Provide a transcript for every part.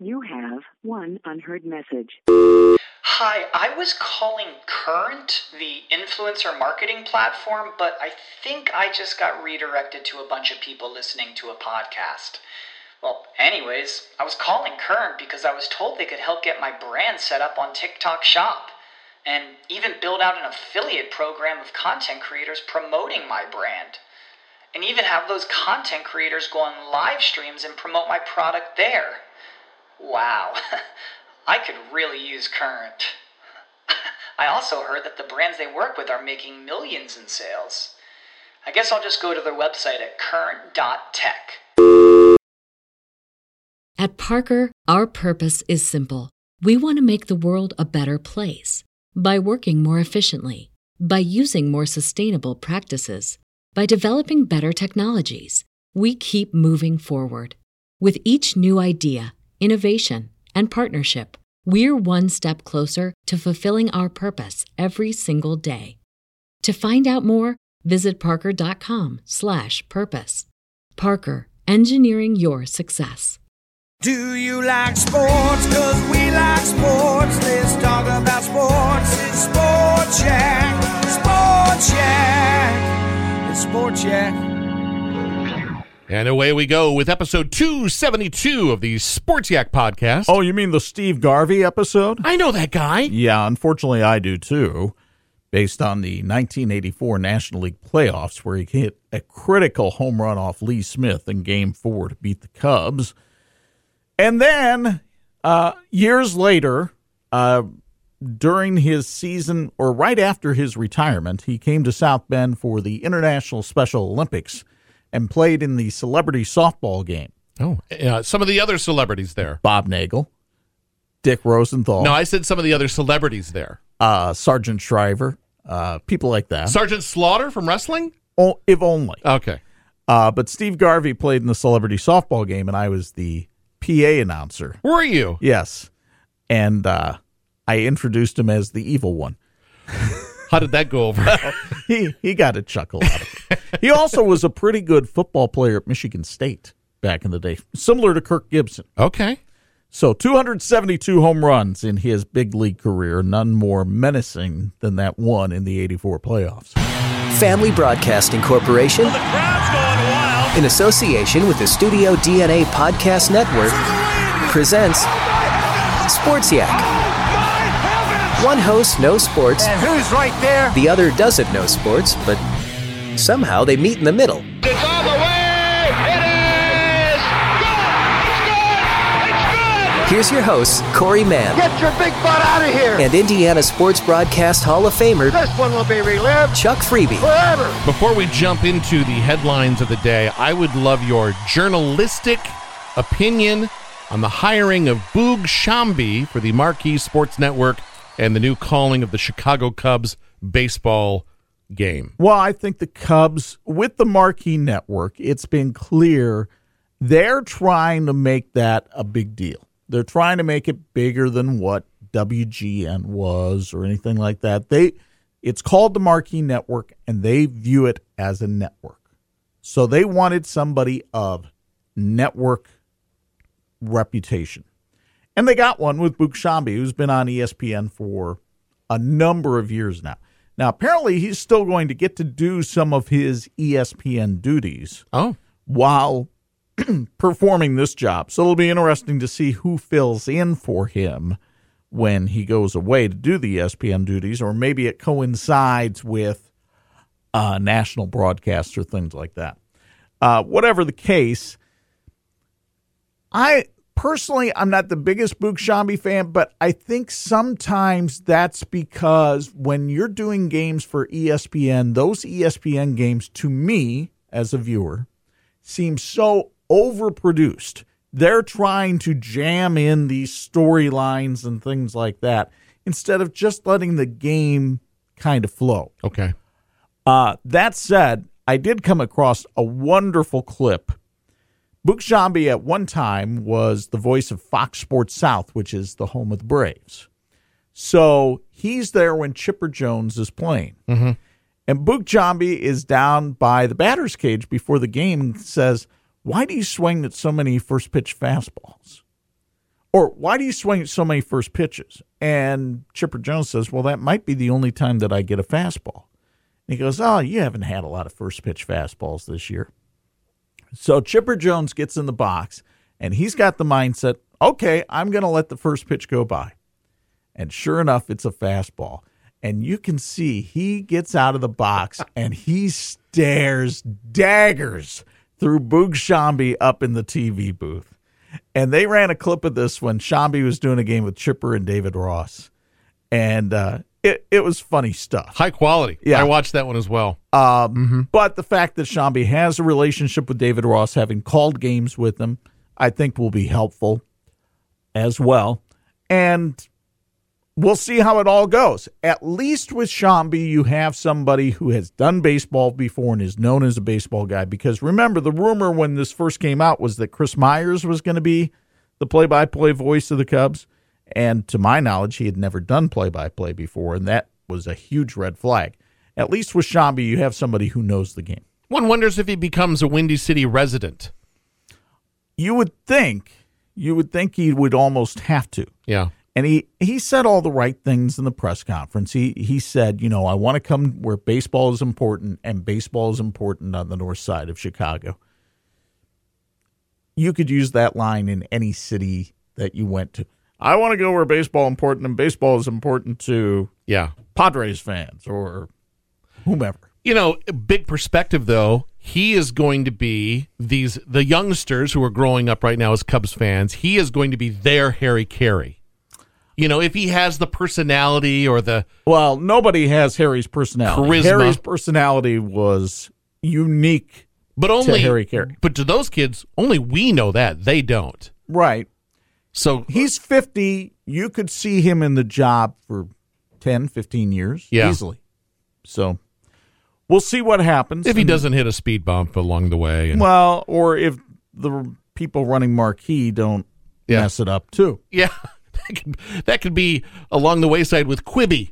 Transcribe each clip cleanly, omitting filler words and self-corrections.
You have one unheard message. Hi, I was calling Current, the influencer marketing platform, but I think I just got redirected to a bunch of people listening to a podcast. Well, anyways, I was calling Current because I was told they could help get my brand set up on TikTok Shop, and even build out an affiliate program of content creators promoting my brand, and even have those content creators go on live streams and promote my product there. Wow, I could really use Current. I also heard that the brands they work with are making millions in sales. I guess I'll just go to their website at current.tech. At Parker, our purpose is simple. We want to make the world a better place by working more efficiently, by using more sustainable practices, by developing better technologies. We keep moving forward. With each new idea, innovation, and partnership, we're one step closer to fulfilling our purpose every single day. To find out more, visit parker.com/purpose. Parker, engineering your success. Do you like sports? 'Cause we like sports. Let's talk about sports. It's Sports Yak. Sports Yak. It's Sports Yak. And away we go with episode 272 of the Sports Yak podcast. Oh, you mean the Steve Garvey episode? I know that guy. Yeah, unfortunately I do too. Based on the 1984 National League playoffs where he hit a critical home run off Lee Smith in Game 4 to beat the Cubs. And then, years later, during his season, or right after his retirement, he came to South Bend for the International Special Olympics and played in the celebrity softball game. Oh, some of the other celebrities there. Bob Nagel, Dick Rosenthal. No, I said some of the other celebrities there. Sergeant Shriver, people like that. Sergeant Slaughter from wrestling? Oh, if only. Okay. But Steve Garvey played in the celebrity softball game, and I was the PA announcer. Were you? Yes. And I introduced him as the evil one. How did that go over? He got a chuckle out of it. He also was a pretty good football player at Michigan State back in the day, similar to Kirk Gibson. Okay. So 272 home runs in his big league career, none more menacing than that one in the 84 playoffs. Family Broadcasting Corporation, The crowd's going wild. in association with the Studio DNA Podcast Network, presents Sports Yak. One host knows sports, And who's right there? the other doesn't know sports, but somehow they meet in the middle. It's all the way. It is good. It's good. It's good. Here's your host, Corey Mann, Get your big butt out of here. and Indiana Sports Broadcast Hall of Famer, This one will be relived Chuck Freeby. forever. Before we jump into the headlines of the day, I would love your journalistic opinion on the hiring of Boog Shambi for the Marquee Sports Network and the new calling of the Chicago Cubs baseball game. Well, I think the Cubs, with the Marquee Network, it's been clear they're trying to make that a big deal. They're trying to make it bigger than what WGN was or anything like that. It's called the Marquee Network, and they view it as a network. So they wanted somebody of network reputation. And they got one with Boog Shambi, who's been on ESPN for a number of years now. Now, apparently, he's still going to get to do some of his ESPN duties while performing this job. So it'll be interesting to see who fills in for him when he goes away to do the ESPN duties, or maybe it coincides with national broadcasts or things like that. Whatever the case, Personally, I'm not the biggest Boog Shambi fan, but I think sometimes that's because when you're doing games for ESPN, those ESPN games, to me, as a viewer, seem so overproduced. They're trying to jam in these storylines and things like that instead of just letting the game kind of flow. Okay. That said, I did come across a wonderful clip. Boog Shambi at one time was the voice of Fox Sports South, which is the home of the Braves. So he's there when Chipper Jones is playing. Mm-hmm. And Boog Shambi is down by the batter's cage before the game and says, "Why do you swing at so many first pitch fastballs?" Or why do you swing so many first pitches? And Chipper Jones says, well, that might be the only time that I get a fastball. And he goes, oh, you haven't had a lot of first pitch fastballs this year. So Chipper Jones gets in the box, and he's got the mindset, okay, I'm going to let the first pitch go by. And sure enough, it's a fastball. And you can see he gets out of the box, and he stares daggers through Boog Sciambi up in the TV booth. And they ran a clip of this when Sciambi was doing a game with Chipper and David Ross. And it was funny stuff. High quality. Yeah. I watched that one as well. But the fact that Sciambi has a relationship with David Ross, having called games with him, I think will be helpful as well. And we'll see how it all goes. At least with Sciambi, you have somebody who has done baseball before and is known as a baseball guy. Because remember, the rumor when this first came out was that Chris Myers was going to be the play-by-play voice of the Cubs. And to my knowledge, he had never done play-by-play before, and that was a huge red flag. At least with Sciambi, you have somebody who knows the game. One wonders if he becomes a Windy City resident. You would think he would almost have to. Yeah. And he said all the right things in the press conference. He said, I want to come where baseball is important, and baseball is important on the north side of Chicago. You could use that line in any city that you went to. I want to go where baseball is important, and baseball is important to Padres fans or whomever. Big perspective, though. He is going to be the youngsters who are growing up right now as Cubs fans. He is going to be their Harry Carey. If he has the personality or the... Well, nobody has Harry's personality. Charisma. Harry's personality was unique to Harry Carey. But to those kids, only we know that. They don't. Right. So he's 50. You could see him in the job for 10, 15 years easily. So we'll see what happens. If he doesn't hit a speed bump along the way. Well, or if the people running Marquee don't mess it up too. Yeah. That could be along the wayside with Quibi.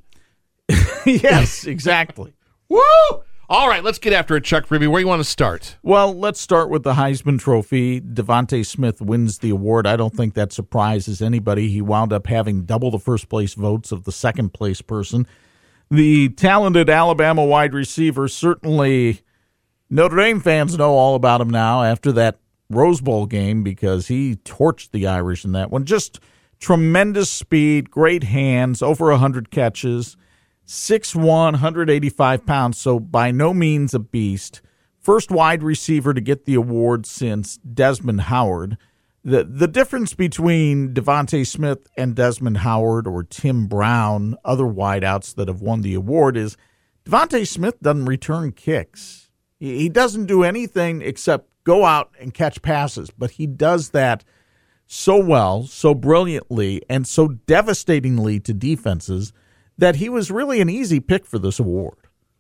Yes, exactly. Woo! All right, let's get after it, Chuck Ribby. Where do you want to start? Well, let's start with the Heisman Trophy. Devontae Smith wins the award. I don't think that surprises anybody. He wound up having double the first-place votes of the second-place person. The talented Alabama wide receiver, certainly Notre Dame fans know all about him now after that Rose Bowl game because he torched the Irish in that one. Just tremendous speed, great hands, over 100 catches, 6'1", 185 pounds, so by no means a beast. First wide receiver to get the award since Desmond Howard. The difference between Devontae Smith and Desmond Howard or Tim Brown, other wideouts that have won the award, is Devontae Smith doesn't return kicks. He doesn't do anything except go out and catch passes, but he does that so well, so brilliantly, and so devastatingly to defenses that he was really an easy pick for this award.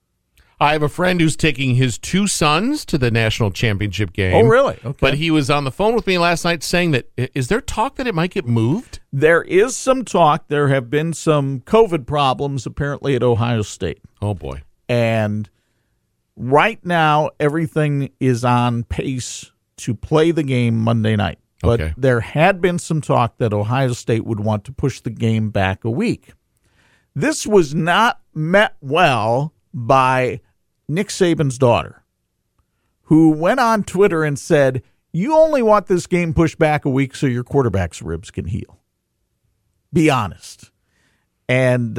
I have a friend who's taking his two sons to the national championship game. Oh, really? Okay. But he was on the phone with me last night saying that, is there talk that it might get moved? There is some talk. There have been some COVID problems apparently at Ohio State. Oh, boy. And right now, everything is on pace to play the game Monday night. But there had been some talk that Ohio State would want to push the game back a week. This was not met well by Nick Saban's daughter, who went on Twitter and said, you only want this game pushed back a week so your quarterback's ribs can heal. Be honest. And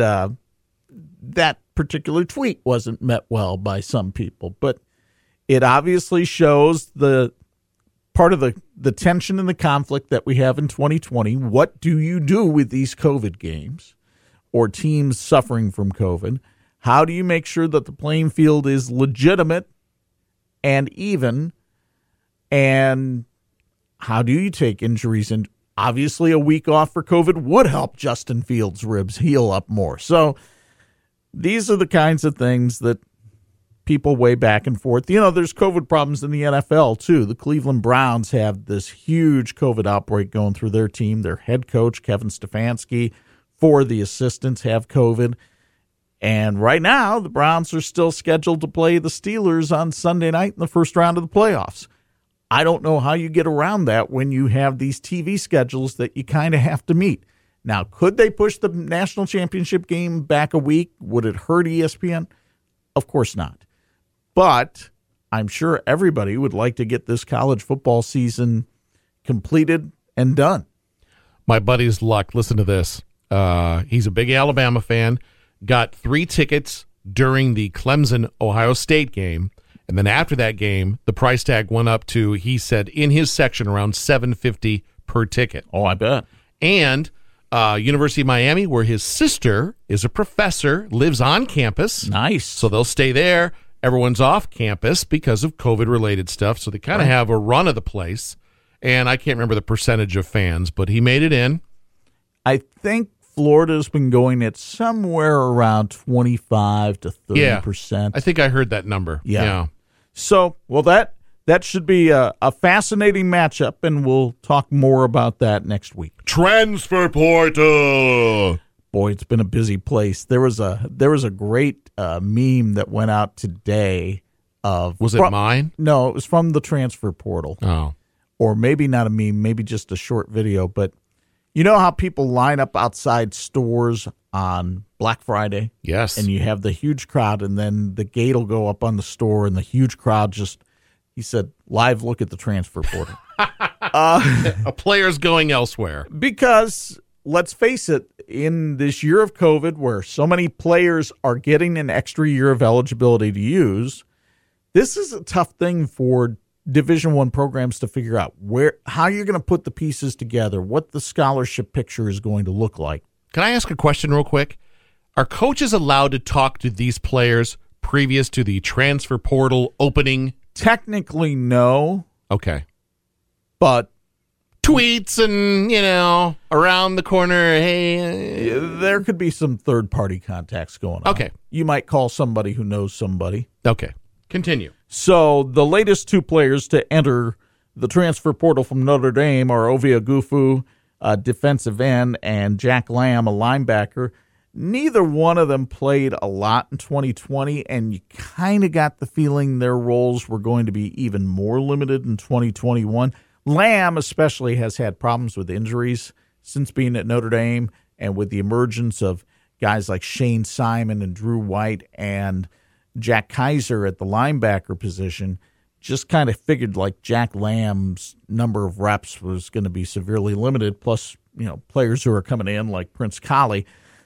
that particular tweet wasn't met well by some people, but it obviously shows the part of the tension and the conflict that we have in 2020. What do you do with these COVID games or teams suffering from COVID? How do you make sure that the playing field is legitimate and even? And how do you take injuries? And obviously a week off for COVID would help Justin Fields' ribs heal up more. So these are the kinds of things that people weigh back and forth. There's COVID problems in the NFL, too. The Cleveland Browns have this huge COVID outbreak going through their team. Their head coach, Kevin Stefanski, 4 of the assistants have COVID. And right now, the Browns are still scheduled to play the Steelers on Sunday night in the first round of the playoffs. I don't know how you get around that when you have these TV schedules that you kind of have to meet. Now, could they push the national championship game back a week? Would it hurt ESPN? Of course not. But I'm sure everybody would like to get this college football season completed and done. My buddy's Luck, listen to this. He's a big Alabama fan, got 3 tickets during the Clemson-Ohio State game, and then after that game, the price tag went up to, he said, in his section, around $750 per ticket. Oh, I bet. And University of Miami, where his sister is a professor, lives on campus. Nice. So they'll stay there. Everyone's off campus because of COVID-related stuff, so they kind of have a run of the place. And I can't remember the percentage of fans, but he made it in. I think Florida's been going at somewhere around 25 to 30%. Yeah, I think I heard that number. Yeah. So, well, that should be a fascinating matchup, and we'll talk more about that next week. Transfer portal. Boy, it's been a busy place. There was a great meme that went out today of. Was it mine? No, it was from the transfer portal. Oh. Or maybe not a meme, maybe just a short video. But you know how people line up outside stores on Black Friday? Yes. And you have the huge crowd, and then the gate will go up on the store, and the huge crowd just, he said, live look at the transfer portal. A player's going elsewhere. Because, let's face it, in this year of COVID, where so many players are getting an extra year of eligibility to use, this is a tough thing for Division I programs to figure out how you're going to put the pieces together, what the scholarship picture is going to look like. Can I ask a question real quick? Are coaches allowed to talk to these players previous to the transfer portal opening? Technically, no. Okay. But tweets and, around the corner, hey. There could be some third-party contacts going on. Okay. You might call somebody who knows somebody. Okay. Continue. So the latest 2 players to enter the transfer portal from Notre Dame are Ovie Oghoufo, a defensive end, and Jack Lamb, a linebacker. Neither one of them played a lot in 2020, and you kind of got the feeling their roles were going to be even more limited in 2021. Lamb especially has had problems with injuries since being at Notre Dame, and with the emergence of guys like Shane Simon and Drew White and Jack Kaiser at the linebacker position, just kind of figured like Jack Lamb's number of reps was going to be severely limited, plus, players who are coming in like Prince Kollie.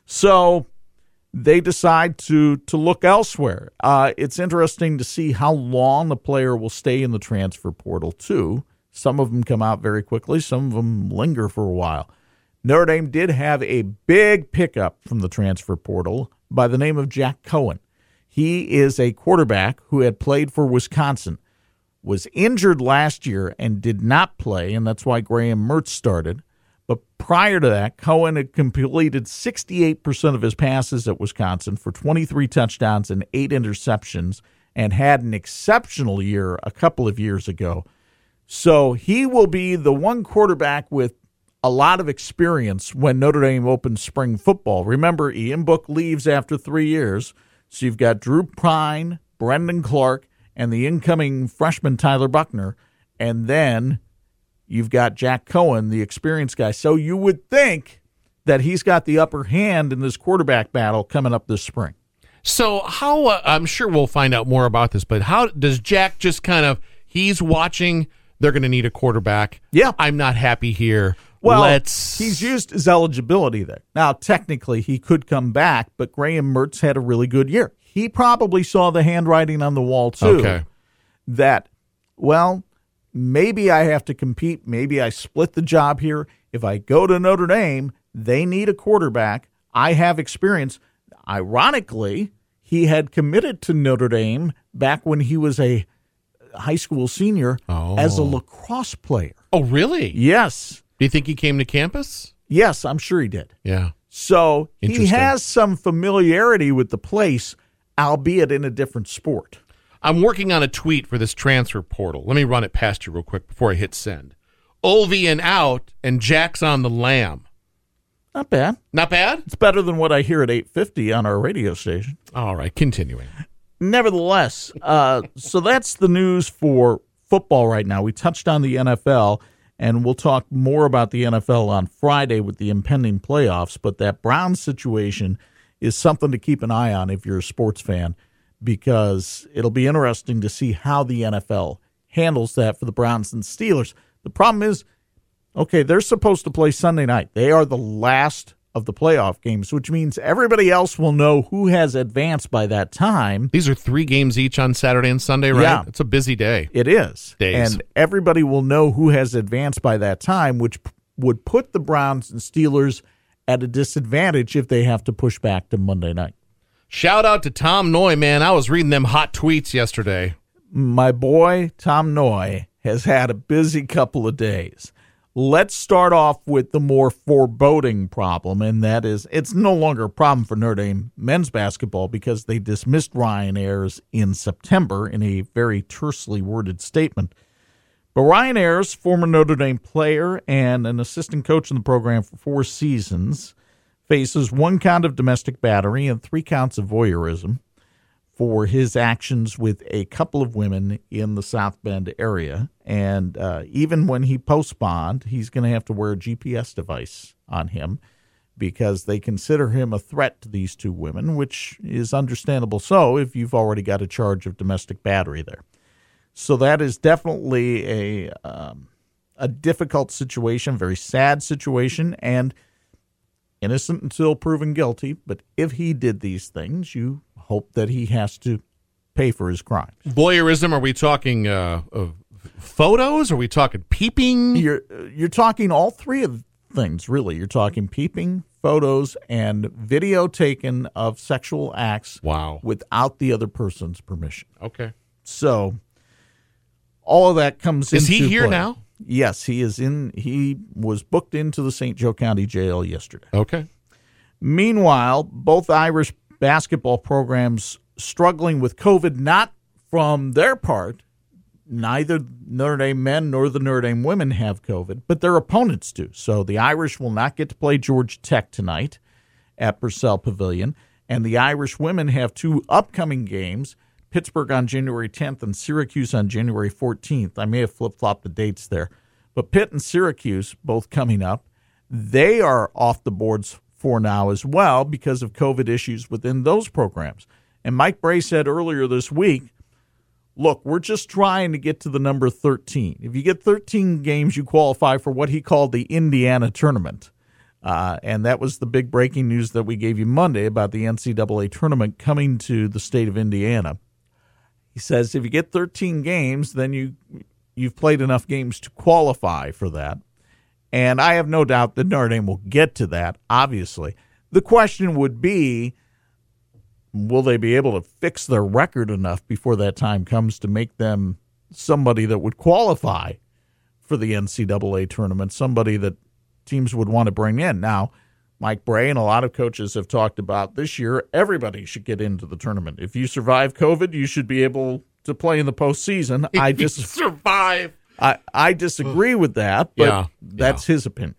So they decide to look elsewhere. It's interesting to see how long the player will stay in the transfer portal, too. Some of them come out very quickly. Some of them linger for a while. Notre Dame did have a big pickup from the transfer portal by the name of Jack Cohen. He is a quarterback who had played for Wisconsin, was injured last year and did not play, and that's why Graham Mertz started. But prior to that, Cohen had completed 68% of his passes at Wisconsin for 23 touchdowns and 8 interceptions, and had an exceptional year a couple of years ago. So he will be the one quarterback with a lot of experience when Notre Dame opens spring football. Remember, Ian Book leaves after 3 years. So you've got Drew Pine, Brendan Clark, and the incoming freshman Tyler Buckner. And then you've got Jack Cohen, the experienced guy. So you would think that he's got the upper hand in this quarterback battle coming up this spring. So how, I'm sure we'll find out more about this, but how does Jack just kind of, he's watching, they're going to need a quarterback. Yeah. I'm not happy here. Well, he's used his eligibility there. Now, technically, he could come back, but Graham Mertz had a really good year. He probably saw the handwriting on the wall, too. Okay. That, well, maybe I have to compete. Maybe I split the job here. If I go to Notre Dame, they need a quarterback. I have experience. Ironically, he had committed to Notre Dame back when he was a high school senior as a lacrosse player. Oh, really? Yes. Do you think he came to campus? Yes, I'm sure he did. Yeah. So he has some familiarity with the place, albeit in a different sport. I'm working on a tweet for this transfer portal. Let me run it past you real quick before I hit send. Ovie and out, and Jack's on the Lamb. Not bad. Not bad? It's better than what I hear at 8:50 on our radio station. All right, continuing. Nevertheless, so that's the news for football right now. We touched on the NFL, and we'll talk more about the NFL on Friday with the impending playoffs, but that Browns situation is something to keep an eye on if you're a sports fan, because it'll be interesting to see how the NFL handles that for the Browns and Steelers. The problem is, okay, they're supposed to play Sunday night. They are the last of the playoff games, which means everybody else will know who has advanced by that time. These are 3 games each on Saturday and Sunday, right? Yeah. It's a busy day. It is. Days. And everybody will know who has advanced by that time, which would put the Browns and Steelers at a disadvantage if they have to push back to Monday night. Shout out to Tom Noy, man. I was reading them hot tweets yesterday. My boy, Tom Noy, has had a busy couple of days. Let's start off with the more foreboding problem, and that is it's no longer a problem for Notre Dame men's basketball because they dismissed Ryan Ayers in September in a very tersely worded statement. But Ryan Ayers, former Notre Dame player and an assistant coach in the program for 4 seasons, faces 1 count of domestic battery and 3 counts of voyeurism for his actions with a couple of women in the South Bend area. And even when he posts bond, he's going to have to wear a GPS device on him because they consider him a threat to these 2 women, which is understandable so if you've already got a charge of domestic battery there. So that is definitely a difficult situation, very sad situation, and innocent until proven guilty. But if he did these things, you hope that he has to pay for his crimes. Voyeurism, are we talking photos? Are we talking peeping? You're talking all 3 of things, really. You're talking peeping, photos, and video taken of sexual acts without the other person's permission. Okay. So all of that comes into play. Is he here play. now? Yes, he is in. He was booked into the St. Joe County Jail yesterday. Okay. Meanwhile, both Irish basketball programs struggling with COVID, not from their part. Neither Notre Dame men nor the Notre Dame women have COVID, but their opponents do. So the Irish will not get to play Georgia Tech tonight at Purcell Pavilion, and the Irish women have 2 upcoming games, Pittsburgh on January 10th and Syracuse on January 14th. I may have flip-flopped the dates there. But Pitt and Syracuse, both coming up, they are off the boards for now as well because of COVID issues within those programs. And Mike Bray said earlier this week, look, we're just trying to get to the number 13. If you get 13 games, you qualify for what he called the Indiana tournament. And that was the big breaking news that we gave you Monday about the NCAA tournament coming to the state of Indiana. He says if you get 13 games, then you've played enough games to qualify for that. And I have no doubt that Notre Dame will get to that, obviously. The question would be, will they be able to fix their record enough before that time comes to make them somebody that would qualify for the NCAA tournament, somebody that teams would want to bring in? Now, Mike Bray and a lot of coaches have talked about this year, everybody should get into the tournament. If you survive COVID, you should be able to play in the postseason. Survive. I disagree with that, but that's his opinion.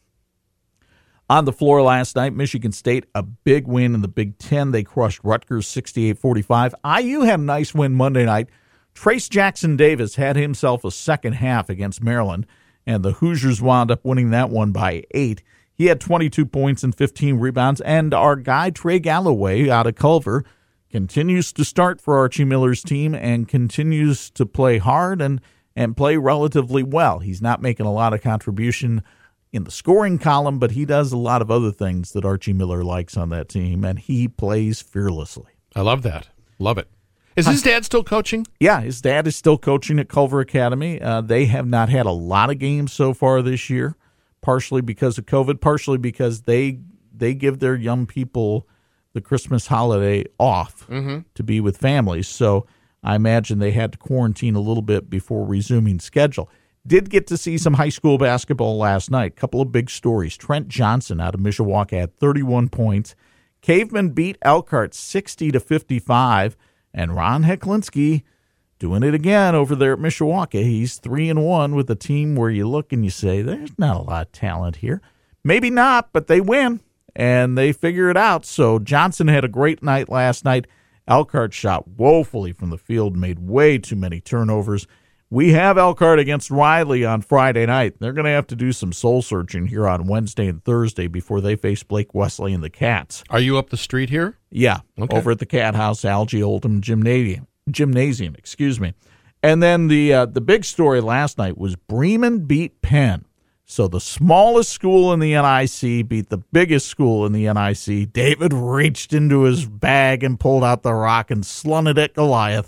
On the floor last night, Michigan State, a big win in the Big Ten. They crushed Rutgers 68-45. IU had a nice win Monday night. Trace Jackson-Davis had himself a second half against Maryland, and the Hoosiers wound up winning that one by 8. He had 22 points and 15 rebounds, and our guy Trey Galloway out of Culver continues to start for Archie Miller's team and continues to play hard and play relatively well. He's not making a lot of contribution in the scoring column, but he does a lot of other things that Archie Miller likes on that team, and he plays fearlessly. I love that. Love it. Is his dad still coaching? Yeah, his dad is still coaching at Culver Academy. They have not had a lot of games so far this year, partially because of COVID, partially because they give their young people the Christmas holiday off to be with families. So I imagine they had to quarantine a little bit before resuming schedule. Did get to see some high school basketball last night. Couple of big stories. Trent Johnson out of Mishawaka had 31 points. Caveman beat Elkhart 60-55. And Ron Heklinski doing it again over there at Mishawaka. He's 3-1 with a team where you look and you say, there's not a lot of talent here. Maybe not, but they win, and they figure it out. So Johnson had a great night last night. Elkhart shot woefully from the field, made way too many turnovers. We have Elkhart against Riley on Friday night. They're going to have to do some soul searching here on Wednesday and Thursday before they face Blake Wesley and the Cats. Are you up the street here? Yeah, Okay. over at the Cat House, Algie Oldham Gymnasium. Excuse me. And then the big story last night was Bremen beat Penn. So the smallest school in the NIC beat the biggest school in the NIC. David reached into his bag and pulled out the rock and slung it at Goliath.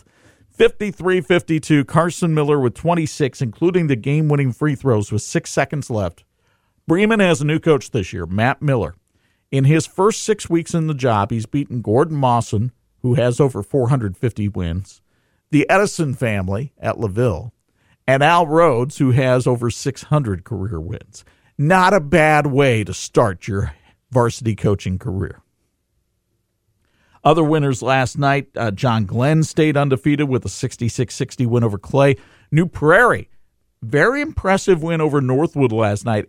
53-52, Carson Miller with 26, including the game-winning free throws with 6 seconds left. Bremen has a new coach this year, Matt Miller. In his first 6 weeks in the job, he's beaten Gordon Mawson, who has over 450 wins, the Edison family at LaVille, and Al Rhodes, who has over 600 career wins. Not a bad way to start your varsity coaching career. Other winners last night, John Glenn stayed undefeated with a 66-60 win over Clay. New Prairie, very impressive win over Northwood last night,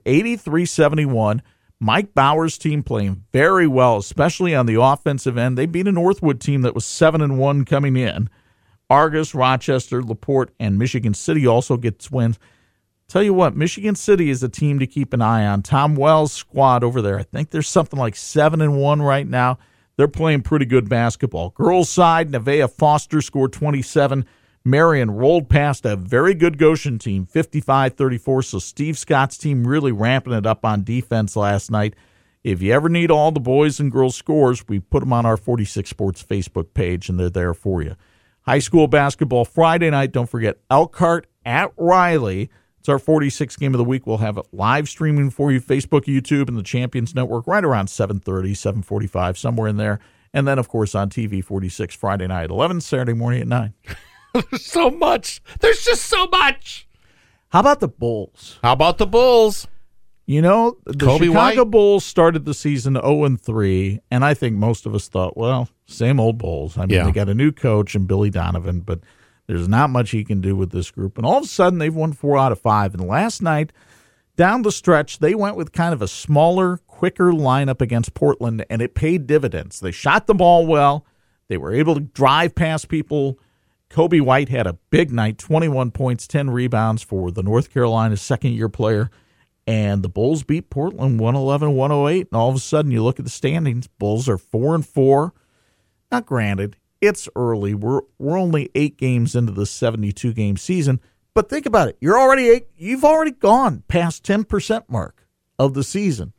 83-71. Mike Bauer's team playing very well, especially on the offensive end. They beat a Northwood team that was 7-1 coming in. Argus, Rochester, LaPorte, and Michigan City also gets wins. Tell you what, Michigan City is a team to keep an eye on. Tom Wells' squad over there, I think there's something like 7-1 right now. They're playing pretty good basketball. Girls' side, Nevaeh Foster scored 27. Marion rolled past a very good Goshen team, 55-34. So Steve Scott's team really ramping it up on defense last night. If you ever need all the boys and girls scores, we put them on our 46 Sports Facebook page, and they're there for you. High school basketball Friday night. Don't forget Elkhart at Riley. It's our 46th game of the week. We'll have it live streaming for you, Facebook, YouTube, and the Champions Network right around 7:30, 7:45, somewhere in there. And then, of course, on TV 46 Friday night at 11, Saturday morning at 9. There's so much. There's just so much. How about the Bulls? How about the Bulls? You know, the Kobe Chicago White? Bulls started the season 0-3, and I think most of us thought, well, same old Bulls. I mean, Yeah. They got a new coach in Billy Donovan, but there's not much he can do with this group. And all of a sudden, they've won 4 out of 5. And last night, down the stretch, they went with kind of a smaller, quicker lineup against Portland, and it paid dividends. They shot the ball well. They were able to drive past people. Kobe White had a big night, 21 points, 10 rebounds for the North Carolina second-year player. And the Bulls beat Portland 111-108. And all of a sudden, you look at the standings. Bulls are 4-4. Now, granted, it's early. We're only 8 games into the 72-game season. But think about it. You've already gone past 10% mark of the season.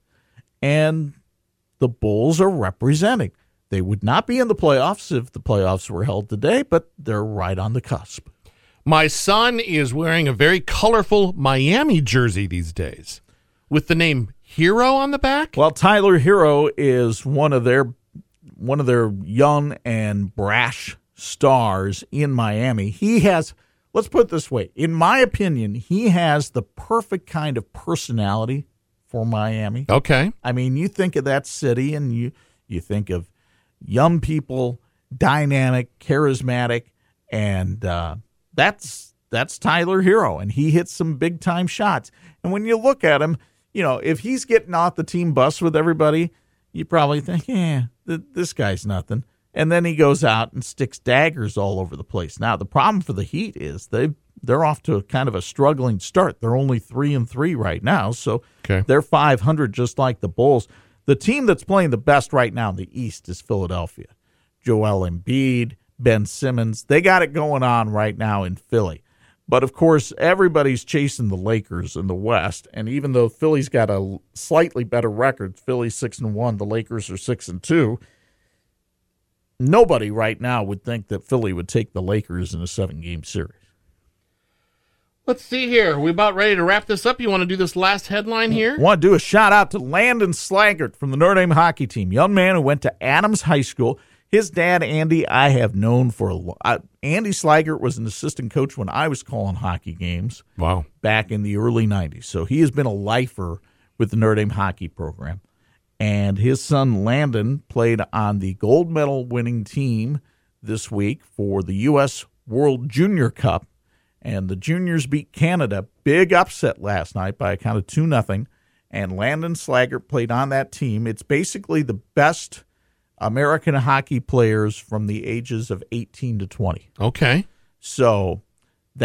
And the Bulls are representing. They would not be in the playoffs if the playoffs were held today, but they're right on the cusp. My son is wearing a very colorful Miami jersey these days with the name Hero on the back. Well, Tyler Hero is one of their young and brash stars in Miami. He has, let's put it this way, in my opinion, he has the perfect kind of personality for Miami. Okay. I mean, you think of that city and you think of young people, dynamic, charismatic, and that's Tyler Hero, and he hits some big-time shots. And when you look at him, you know, if he's getting off the team bus with everybody, you probably think, this guy's nothing. And then he goes out and sticks daggers all over the place. Now, the problem for the Heat is they're off to a kind of a struggling start. They're only 3-3 right now, so They're 500 just like the Bulls. The team that's playing the best right now in the East is Philadelphia. Joel Embiid, Ben Simmons, they got it going on right now in Philly. But, of course, everybody's chasing the Lakers in the West, and even though Philly's got a slightly better record, Philly's 6-1, the Lakers are 6-2, nobody right now would think that Philly would take the Lakers in a 7-game series. Let's see here. Are we about ready to wrap this up? You want to do this last headline here? I want to do a shout-out to Landon Slaggert from the Notre Dame hockey team, young man who went to Adams High School. His dad, Andy, I have known for a while. Andy Slaggert was an assistant coach when I was calling hockey games. Wow. Back in the early 90s. So he has been a lifer with the Notre Dame hockey program. And his son, Landon, played on the gold medal winning team this week for the U.S. World Junior Cup. And the juniors beat Canada. Big upset last night by a count of 2-0. And Landon Slaggert played on that team. It's basically the best American hockey players from the ages of 18 to 20. Okay. So that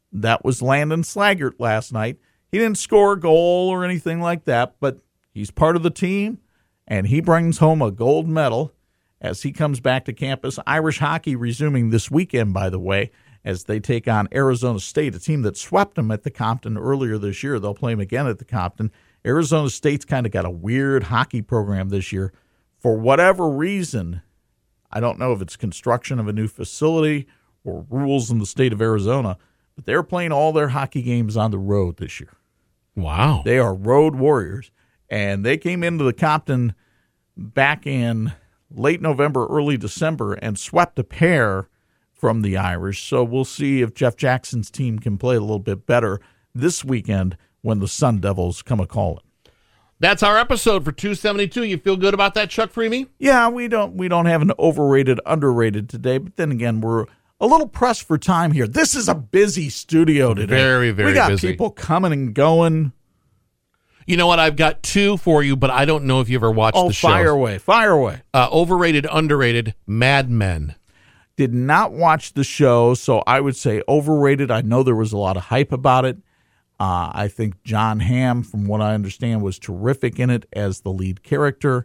that was Landon Slaggert last night. He didn't score a goal or anything like that, but he's part of the team, and he brings home a gold medal as he comes back to campus. Irish hockey resuming this weekend, by the way, as they take on Arizona State, a team that swept them at the Compton earlier this year. They'll play them again at the Compton. Arizona State's kind of got a weird hockey program this year. For whatever reason, I don't know if it's construction of a new facility or rules in the state of Arizona, but they're playing all their hockey games on the road this year. Wow. They are road warriors, and they came into the Compton back in late November, early December, and swept a pair from the Irish. So we'll see if Jeff Jackson's team can play a little bit better this weekend when the Sun Devils come a-calling. That's our episode for 272. You feel good about that, Chuck Freemy? Yeah, we don't have an overrated, underrated today, but then again, we're a little pressed for time here. This is a busy studio today. Very, very busy. We got busy. people coming and going. You know what? I've got two for you, but I don't know if you ever watched the show. Fire away. Overrated, underrated, Mad Men. Did not watch the show, so I would say overrated. I know there was a lot of hype about it. I think John Hamm, from what I understand, was terrific in it as the lead character.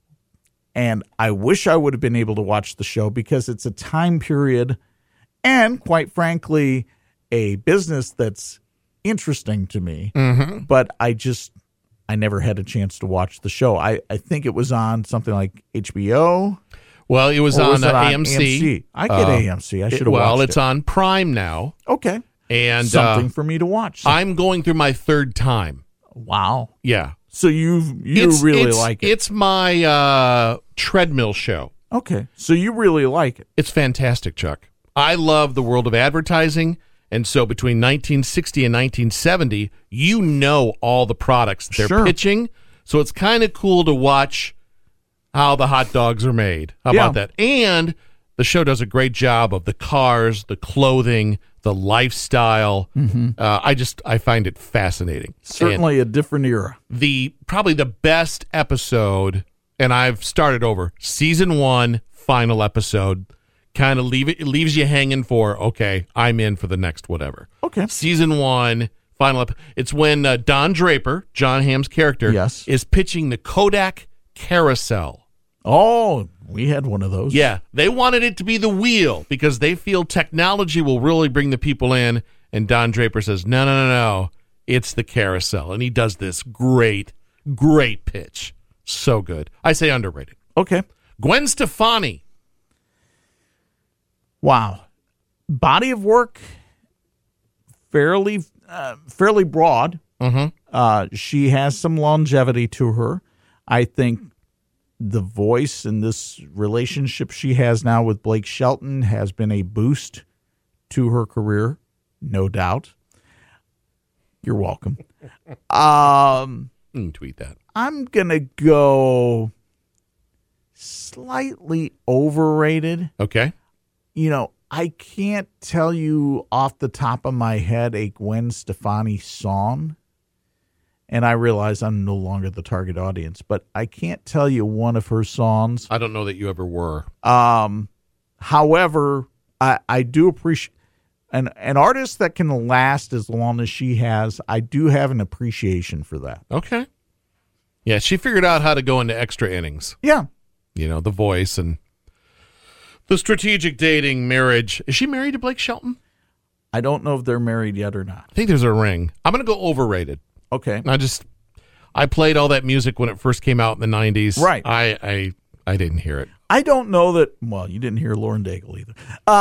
And I wish I would have been able to watch the show because it's a time period and, quite frankly, a business that's interesting to me. Mm-hmm. But I never had a chance to watch the show. I think it was on something like HBO. Well, it was on AMC. I get AMC. I should have watched it. Well, it's on Prime now. Okay. And something for me to watch. I'm going through my third time. Wow. Yeah. So you really like it. It's my treadmill show. Okay. So you really like it. It's fantastic, Chuck. I love the world of advertising. And so between 1960 and 1970, you know all the products they're pitching. So it's kind of cool to watch how the hot dogs are made. How about that? And the show does a great job of the cars, the clothing, the lifestyle. Mm-hmm. I find it fascinating. Certainly a different era. Probably the best episode, and I've started over, season 1, final episode, kind of leaves you hanging for, okay, I'm in for the next whatever. Okay. Season 1, final episode. It's when Don Draper, John Hamm's character, is pitching the Kodak Carousel. Oh, we had one of those. Yeah, they wanted it to be the wheel because they feel technology will really bring the people in. And Don Draper says, no, it's the carousel. And he does this great pitch. So good. I say underrated. Okay. Gwen Stefani. Wow. Body of work, fairly broad. Mm-hmm. She has some longevity to her. I think the voice in this relationship she has now with Blake Shelton has been a boost to her career, no doubt. You're welcome. Tweet that. I'm going to go slightly overrated. Okay. You know, I can't tell you off the top of my head a Gwen Stefani song. And I realize I'm no longer the target audience, but I can't tell you one of her songs. I don't know that you ever were. However, I do appreciate an artist that can last as long as she has. I do have an appreciation for that. Okay. Yeah, she figured out how to go into extra innings. Yeah. You know, the voice and the strategic dating, marriage. Is she married to Blake Shelton? I don't know if they're married yet or not. I think there's a ring. I'm going to go overrated. Okay. I played all that music when it first came out in the 90s. Right. I didn't hear it. I don't know that. Well, you didn't hear Lauren Daigle either.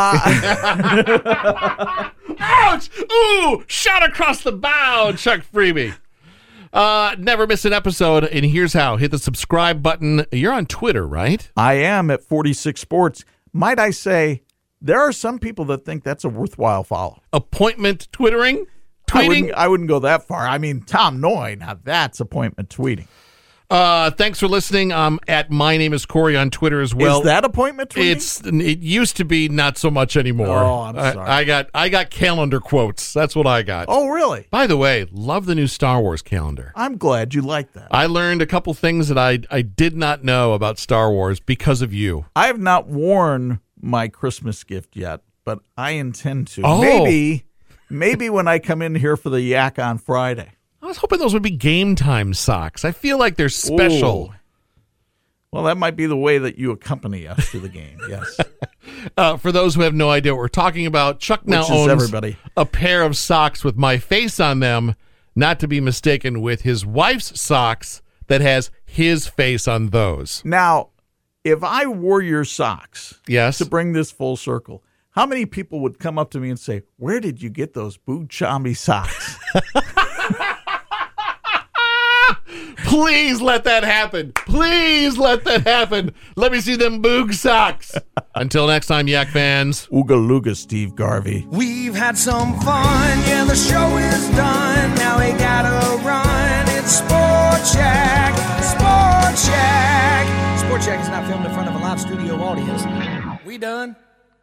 Ouch! Ooh! Shot across the bow, Chuck Freemy. Never miss an episode, and here's how. Hit the subscribe button. You're on Twitter, right? I am at 46 Sports. Might I say, there are some people that think that's a worthwhile follow. Appointment Twittering? Tweeting? I wouldn't go that far. I mean, Tom Noy, now that's appointment tweeting. Thanks for listening. At My Name is Corey on Twitter as well. Is that appointment tweeting? It used to be, not so much anymore. Oh, I'm sorry. I got calendar quotes. That's what I got. Oh, really? By the way, love the new Star Wars calendar. I'm glad you like that. I learned a couple things that I did not know about Star Wars because of you. I have not worn my Christmas gift yet, but I intend to. Oh. Maybe when I come in here for the yak on Friday. I was hoping those would be game time socks. I feel like they're special. Ooh. Well, that might be the way that you accompany us to the game, yes. For those who have no idea what we're talking about, Chuck now owns everybody. A pair of socks with my face on them, not to be mistaken with his wife's socks that has his face on those. Now, if I wore your socks, yes, to bring this full circle, how many people would come up to me and say, where did you get those Boog Sciambi socks? Please let that happen. Please let that happen. Let me see them Boog socks. Until next time, Yak fans. Ooga Looga, Steve Garvey. We've had some fun, yeah, the show is done. Now we gotta run. It's Sport Shack, Sport Shack. Sport Shack is not filmed in front of a live studio audience. We done?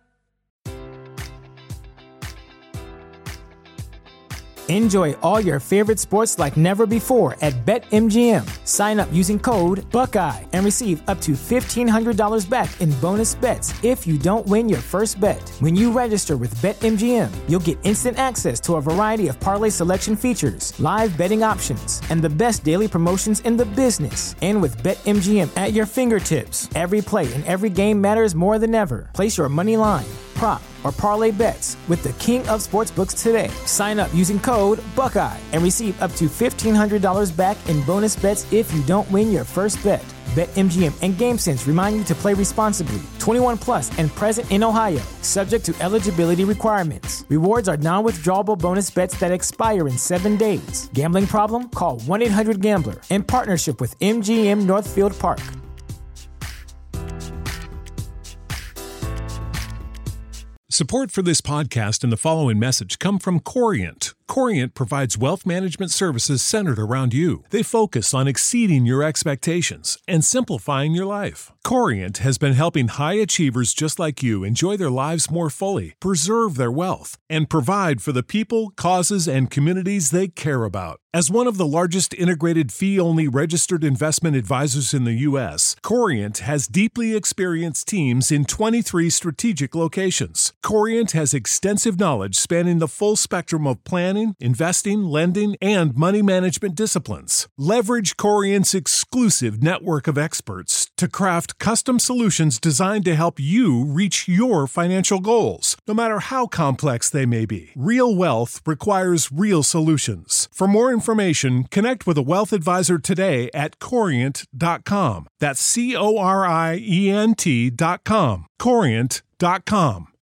Enjoy all your favorite sports like never before at BetMGM. Sign up using code Buckeye and receive up to $1,500 back in bonus bets if you don't win your first bet. When you register with BetMGM, you'll get instant access to a variety of parlay selection features, live betting options, and the best daily promotions in the business. And with BetMGM at your fingertips, every play and every game matters more than ever. Place your money line, prop, or parlay bets with the king of sportsbooks today. Sign up using code Buckeye and receive up to $1,500 back in bonus bets if you don't win your first bet. BetMGM and GameSense remind you to play responsibly. 21 plus and present in Ohio, subject to eligibility requirements. Rewards are non-withdrawable bonus bets that expire in 7 days. Gambling problem? Call 1-800-GAMBLER in partnership with MGM Northfield Park. Support for this podcast and the following message come from Corient. Corient provides wealth management services centered around you. They focus on exceeding your expectations and simplifying your life. Corient has been helping high achievers just like you enjoy their lives more fully, preserve their wealth, and provide for the people, causes, and communities they care about. As one of the largest integrated fee-only registered investment advisors in the U.S., Corient has deeply experienced teams in 23 strategic locations. Corient has extensive knowledge spanning the full spectrum of planning, investing, lending, and money management disciplines. Leverage Corient's exclusive network of experts to craft custom solutions designed to help you reach your financial goals, no matter how complex they may be. Real wealth requires real solutions. For more information, connect with a wealth advisor today at Corient.com. That's Corient.com. Corient.com.